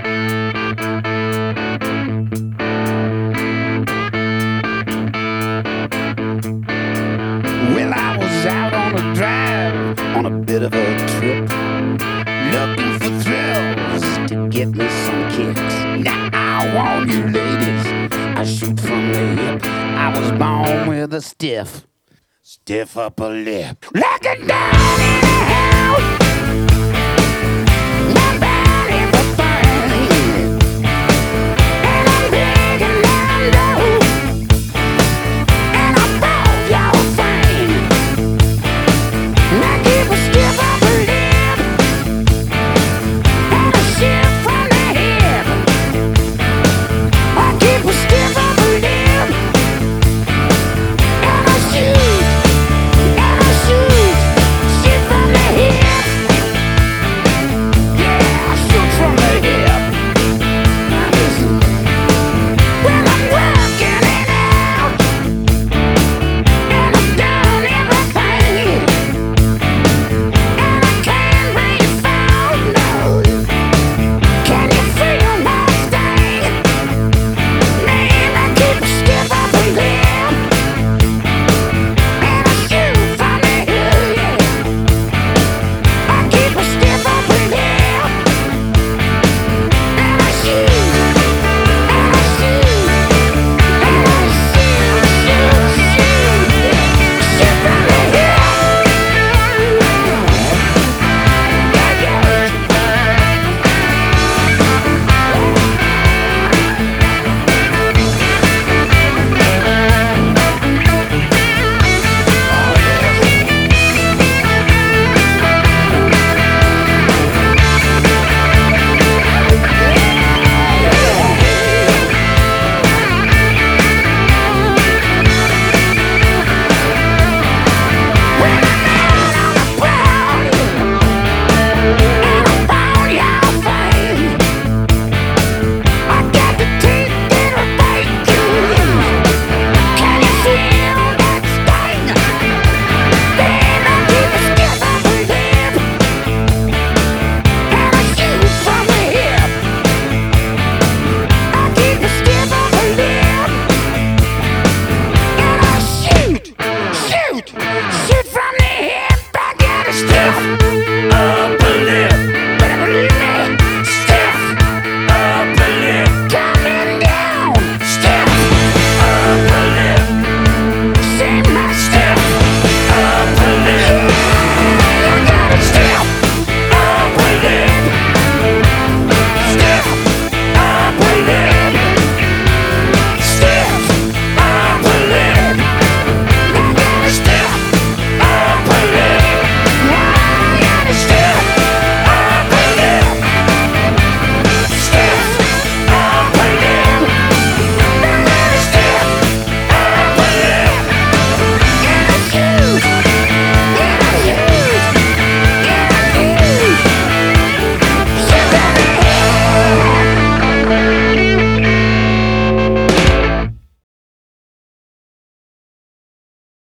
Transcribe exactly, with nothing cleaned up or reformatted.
Well, I was out on a drive, on a bit of a trip, looking for thrills to get me some kicks. Now I warn you ladies, I shoot from the hip. I was born with a stiff, stiff upper lip. Like a dog in the house.